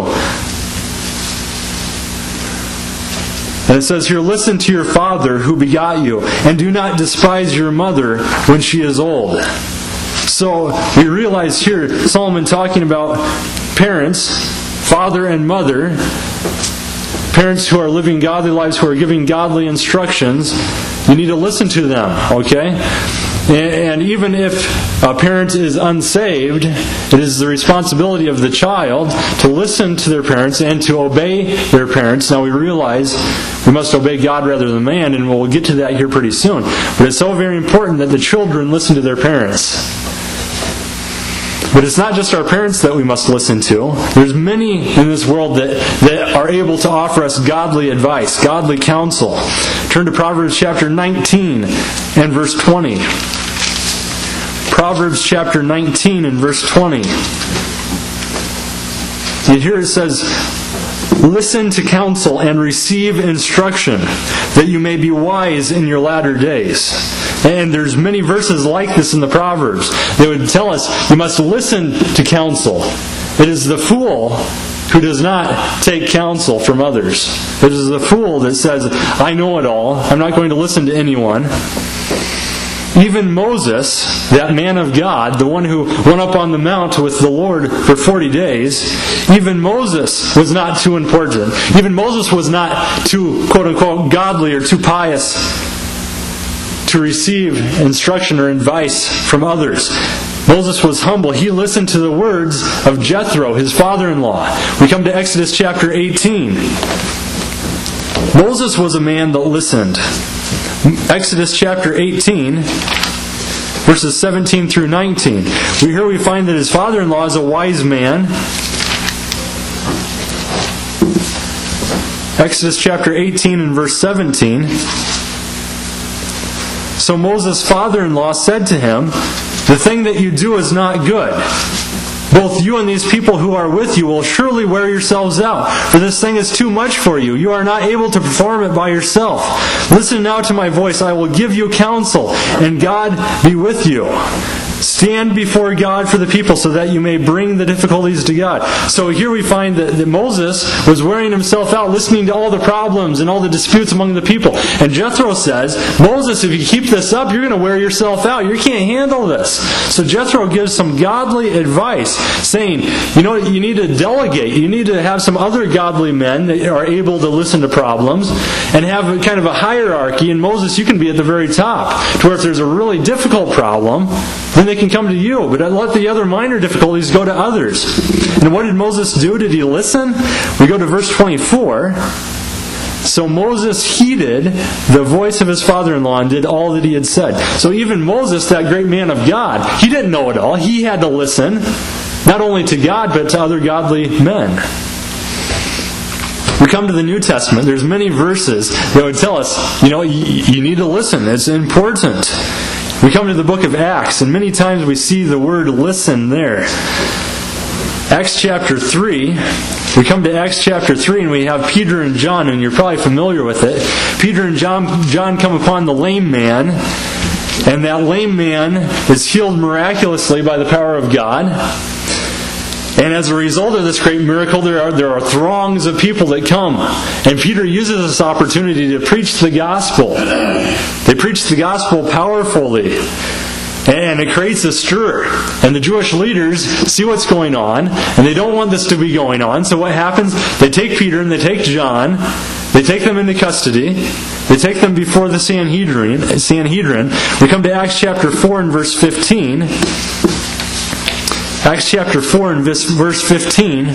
And it says here, "Listen to your father who begot you, and do not despise your mother when she is old." So we realize here Solomon talking about parents, father and mother, parents who are living godly lives, who are giving godly instructions. You need to listen to them, okay? And even if a parent is unsaved, it is the responsibility of the child to listen to their parents and to obey their parents. Now we realize we must obey God rather than man, and we'll get to that here pretty soon. But it's so very important that the children listen to their parents. But it's not just our parents that we must listen to. There's many in this world that are able to offer us godly advice, godly counsel. Turn to Proverbs chapter 19 and verse 20. Proverbs chapter 19 and verse 20. And here it says, "Listen to counsel and receive instruction, that you may be wise in your latter days." And there's many verses like this in the Proverbs. They would tell us you must listen to counsel. It is the fool who does not take counsel from others. It is the fool that says, "I know it all. I'm not going to listen to anyone." Even Moses, that man of God, the one who went up on the mount with the Lord for 40 days, even Moses was not too important. Even Moses was not too, quote-unquote, godly or too pious to receive instruction or advice from others. Moses was humble. He listened to the words of Jethro, his father-in-law. We come to Exodus chapter 18. Moses was a man that listened. Exodus chapter 18, verses 17 through 19. Here we find that his father-in-law is a wise man. Exodus chapter 18 and verse 17. "So Moses' father-in-law said to him, 'The thing that you do is not good. Both you and these people who are with you will surely wear yourselves out, for this thing is too much for you. You are not able to perform it by yourself. Listen now to my voice. I will give you counsel, and God be with you. Stand before God for the people so that you may bring the difficulties to God." So here we find that Moses was wearing himself out, listening to all the problems and all the disputes among the people. And Jethro says, "Moses, if you keep this up, you're going to wear yourself out. You can't handle this." So Jethro gives some godly advice, saying, you need to delegate. You need to have some other godly men that are able to listen to problems and have kind of a hierarchy. And Moses, you can be at the very top, to where if there's a really difficult problem, then they can come to you, but let the other minor difficulties go to others. And what did Moses do? Did he listen? We go to verse 24. "So Moses heeded the voice of his father-in-law and did all that he had said." So even Moses, that great man of God, he didn't know it all. He had to listen, not only to God, but to other godly men. We come to the New Testament. There's many verses that would tell us, you need to listen. It's important. We come to the book of Acts, and many times we see the word listen there. Acts chapter 3, we come to Acts chapter 3 and we have Peter and John, and you're probably familiar with it. Peter and John come upon the lame man, and that lame man is healed miraculously by the power of God. And as a result of this great miracle, there are throngs of people that come. And Peter uses this opportunity to preach the gospel. They preach the gospel powerfully. And it creates a stir. And the Jewish leaders see what's going on, and they don't want this to be going on. So what happens? They take Peter and they take John. They take them into custody. They take them before the Sanhedrin. We come to Acts chapter 4 and verse 15. Acts chapter 4 and verse 15.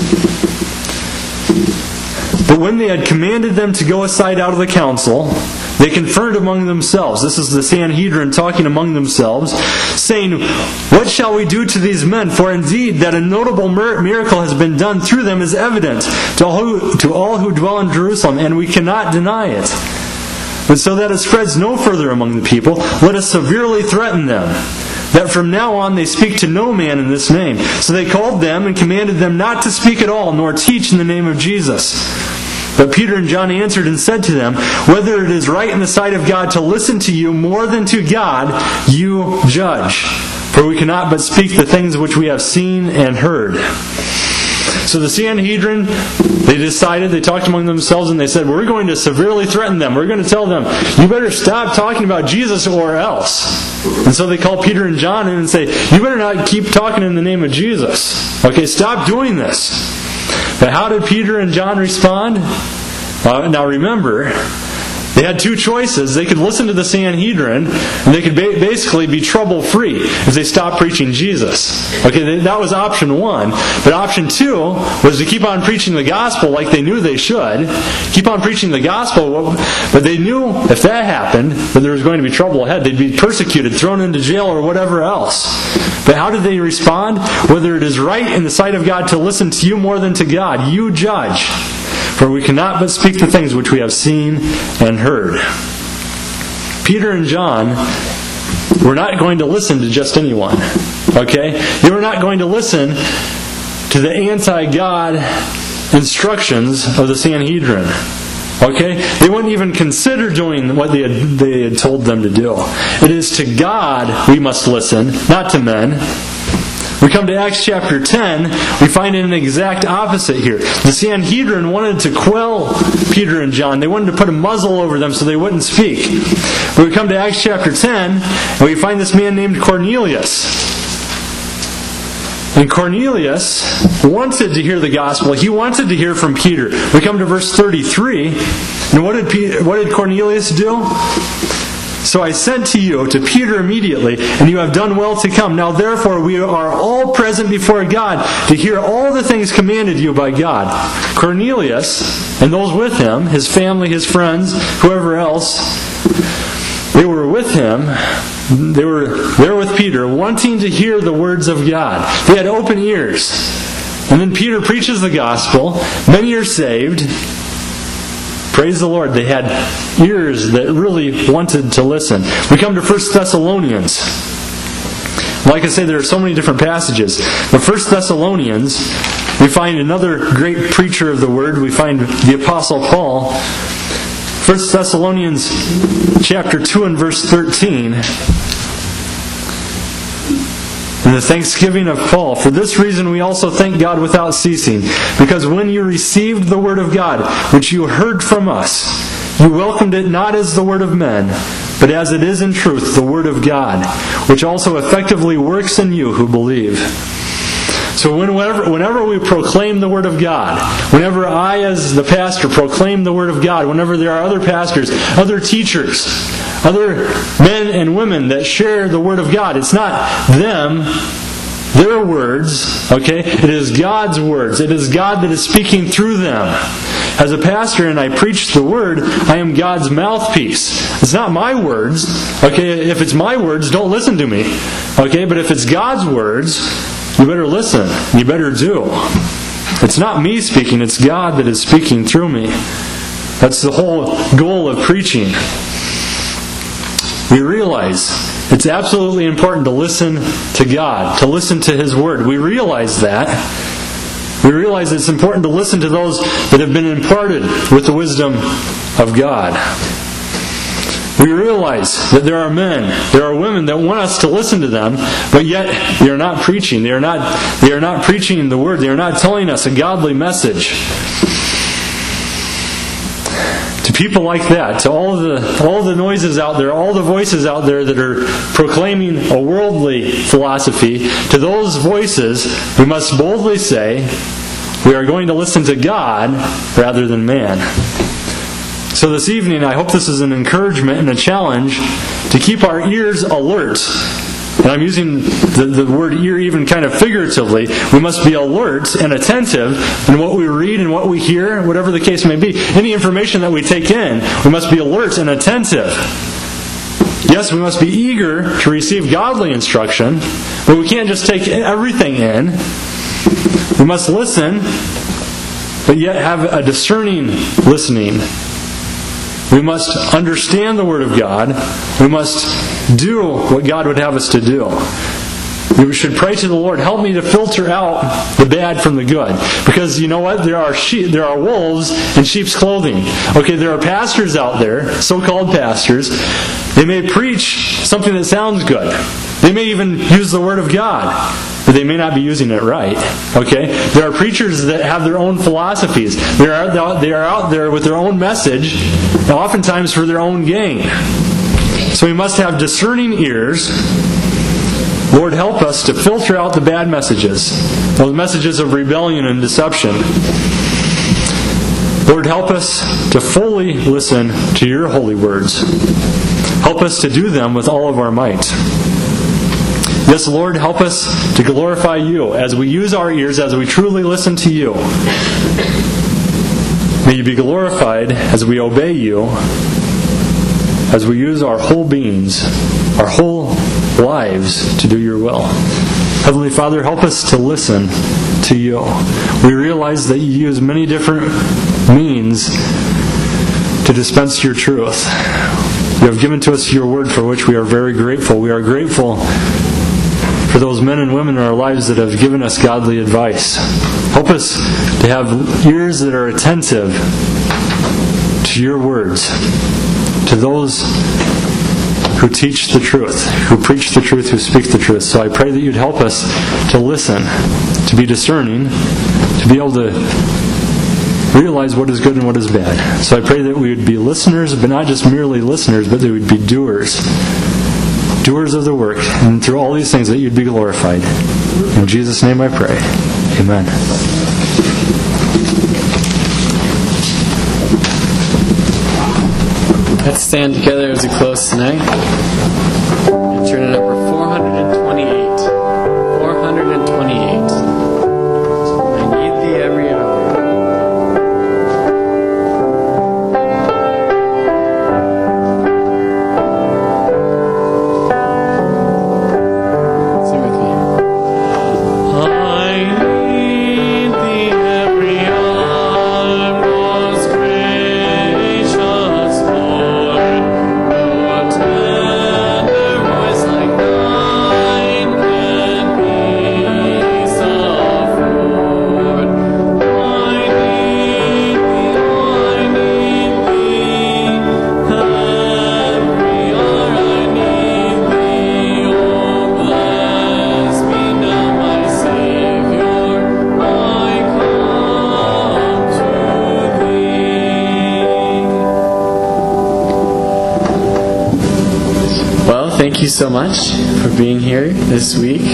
But when they had commanded them to go aside out of the council, they conferred among themselves. This is the Sanhedrin talking among themselves, saying, "What shall we do to these men? For indeed that a notable miracle has been done through them is evident to all who dwell in Jerusalem, and we cannot deny it. But so that it spreads no further among the people, let us severely threaten them, that from now on they speak to no man in this name." So they called them and commanded them not to speak at all, nor teach in the name of Jesus. But Peter and John answered and said to them, "Whether it is right in the sight of God to listen to you more than to God, you judge. For we cannot but speak the things which we have seen and heard." So the Sanhedrin, they talked among themselves, and they said, "We're going to severely threaten them. We're going to tell them, you better stop talking about Jesus or else." And so they call Peter and John in and say, "You better not keep talking in the name of Jesus. Okay, stop doing this." But how did Peter and John respond? Now remember, they had two choices. They could listen to the Sanhedrin, and they could basically be trouble-free if they stopped preaching Jesus. Okay, that was option one. But option two was to keep on preaching the gospel like they knew they should. Keep on preaching the gospel, but they knew if that happened, that there was going to be trouble ahead. They'd be persecuted, thrown into jail, or whatever else. But how did they respond? "Whether it is right in the sight of God to listen to you more than to God, you judge. For we cannot but speak the things which we have seen and heard." Peter and John were not going to listen to just anyone. Okay? They were not going to listen to the anti-God instructions of the Sanhedrin. Okay? They wouldn't even consider doing what they had told them to do. It is to God we must listen, not to men. We come to Acts chapter 10, we find an exact opposite here. The Sanhedrin wanted to quell Peter and John. They wanted to put a muzzle over them so they wouldn't speak. But we come to Acts chapter 10, and we find this man named Cornelius. And Cornelius wanted to hear the gospel. He wanted to hear from Peter. We come to verse 33, and what did Cornelius do? "So I sent to you, to Peter immediately, and you have done well to come. Now therefore we are all present before God to hear all the things commanded you by God." Cornelius, and those with him, his family, his friends, whoever else, they were with him. They were there with Peter, wanting to hear the words of God. They had open ears. And then Peter preaches the gospel. Many are saved. Praise the Lord. They had ears that really wanted to listen. We come to 1 Thessalonians. Like I say, there are so many different passages. But 1 Thessalonians, we find another great preacher of the word. We find the Apostle Paul. 1 Thessalonians chapter 2 and verse 13. In the thanksgiving of Paul, "For this reason we also thank God without ceasing, because when you received the word of God, which you heard from us, you welcomed it not as the word of men, but as it is in truth the word of God, which also effectively works in you who believe." So whenever we proclaim the Word of God, whenever I as the pastor proclaim the Word of God, whenever there are other pastors, other teachers, other men and women that share the Word of God, it's not them, their words, okay? It is God's words. It is God that is speaking through them. As a pastor and I preach the Word, I am God's mouthpiece. It's not my words, okay? If it's my words, don't listen to me, okay? But if it's God's words, you better listen. You better do. It's not me speaking. It's God that is speaking through me. That's the whole goal of preaching. We realize It's absolutely important to listen to God, to listen to His Word. We realize that. We realize it's important to listen to those that have been imparted with the wisdom of God. We realize that there are men, there are women that want us to listen to them, but yet they are not preaching. They are not preaching the Word. They are not telling us a godly message. To people like that, to all the noises out there, all the voices out there that are proclaiming a worldly philosophy, to those voices we must boldly say, we are going to listen to God rather than man. So this evening, I hope this is an encouragement and a challenge to keep our ears alert. And I'm using the word ear even kind of figuratively. We must be alert and attentive in what we read and what we hear, whatever the case may be. Any information that we take in, we must be alert and attentive. Yes, we must be eager to receive godly instruction, but we can't just take everything in. We must listen, but yet have a discerning listening. We must understand the Word of God. We must do what God would have us to do. We should pray to the Lord, help me to filter out the bad from the good. Because you know what? There are wolves in sheep's clothing. Okay, there are pastors out there, so-called pastors. They may preach something that sounds good. They may even use the Word of God, but they may not be using it right. Okay? There are preachers that have their own philosophies. They are out there with their own message, and oftentimes for their own gain. So we must have discerning ears. Lord, help us to filter out the bad messages, those messages of rebellion and deception. Lord, help us to fully listen to your holy words. Help us to do them with all of our might. Yes, Lord, help us to glorify you as we use our ears, as we truly listen to you. May you be glorified as we obey you, as we use our whole beings, our whole lives to do your will. Heavenly Father, help us to listen to you. We realize that you use many different means to dispense your truth. You have given to us your word, for which we are very grateful. We are grateful for those men and women in our lives that have given us godly advice. Help us to have ears that are attentive to your words, to those who teach the truth, who preach the truth, who speak the truth. So I pray that you'd help us to listen, to be discerning, to be able to realize what is good and what is bad. So I pray that we would be listeners, but not just merely listeners, but that we would be doers. Doers of the work. And through all these things that you'd be glorified. In Jesus' name I pray. Amen. Let's stand together as we close tonight. And turn to number 428. 428. I need thee every hour. Sing with me. I need thee every hour, most gracious Lord. No tender voice like thine can peace afford. I need thee, every hour I need thee. Oh, bless me now, my Savior, I come to thee. Well, thank you so much for being here this week.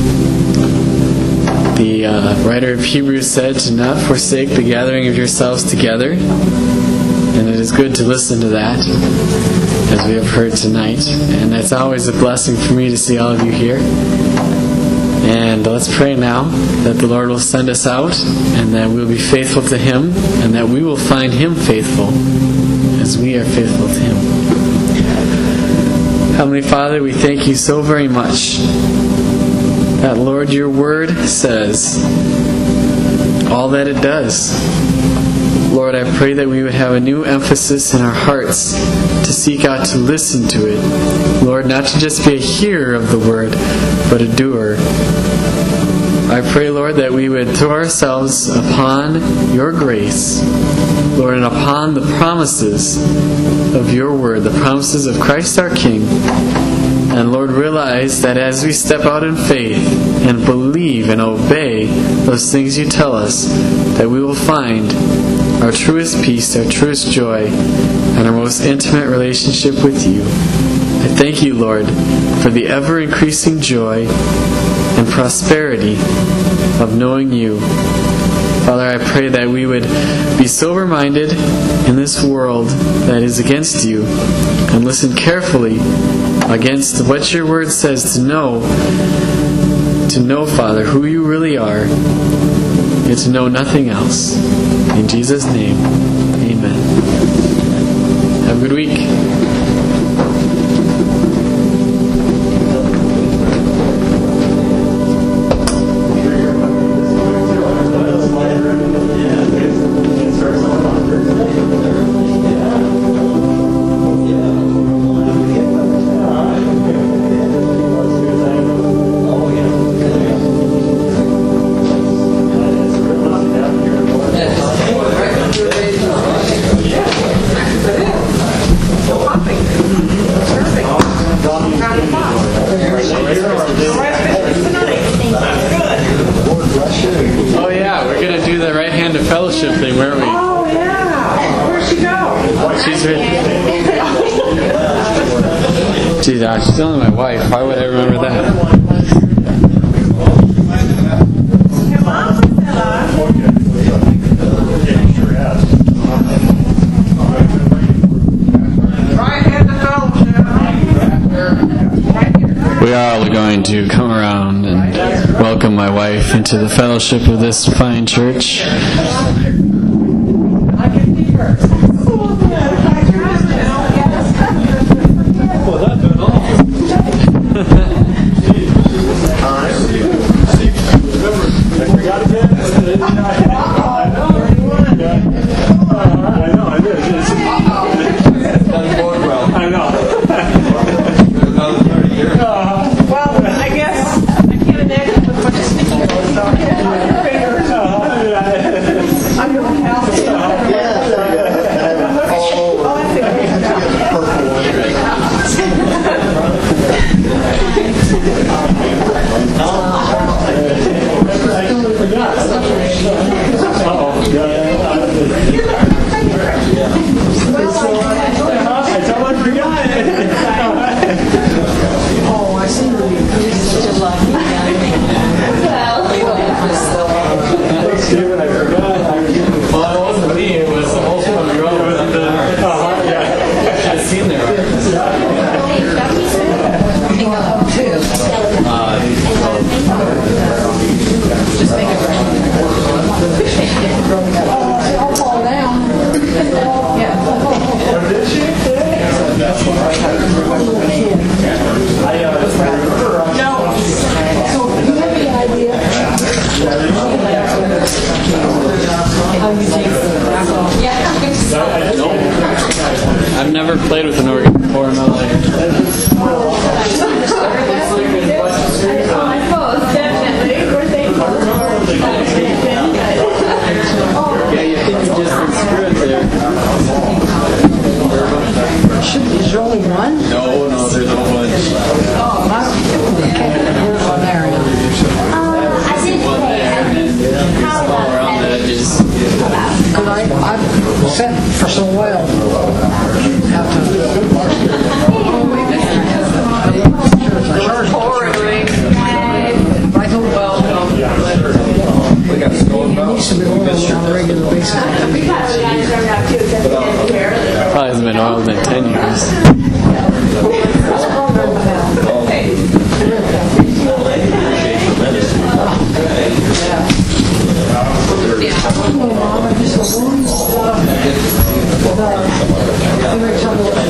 The writer of Hebrews said to not forsake the gathering of yourselves together, and it is good to listen to that, as we have heard tonight. And it's always a blessing for me to see all of you here. And let's pray now that the Lord will send us out, and that we'll be faithful to Him, and that we will find Him faithful as we are faithful to Him. Heavenly Father, we thank you so very much that, Lord, your word says all that it does. Lord, I pray that we would have a new emphasis in our hearts to seek out to listen to it. Lord, not to just be a hearer of the word, but a doer. I pray, Lord, that we would throw ourselves upon your grace, Lord, and upon the promises of your word, the promises of Christ our King. And Lord, realize that as we step out in faith and believe and obey those things you tell us, that we will find our truest peace, our truest joy, and our most intimate relationship with you. I thank you, Lord, for the ever-increasing joy and prosperity of knowing you. Father, I pray that we would be sober-minded in this world that is against you, and listen carefully against what your word says to know, Father, who you really are, and to know nothing else. In Jesus' name, amen. Have a good week. Oh yeah, we're gonna do the right hand of fellowship thing, weren't we? Oh yeah. Where'd she go? She's she's only my wife. Why would I remember that? Your mom was right hand of fellowship. We are all going to come around and welcome my wife into the fellowship of this fine church. I've never played with an organ before in my life. Yeah, you think you just unscrew it there. Is there only one? No, there's a bunch. Oh, my. I did play. How about Around the edges. Because I've sat for so well. I thought, We got stolen it needs to be oiled on a regular basis. Probably hasn't been oiled in 10 years. Yeah.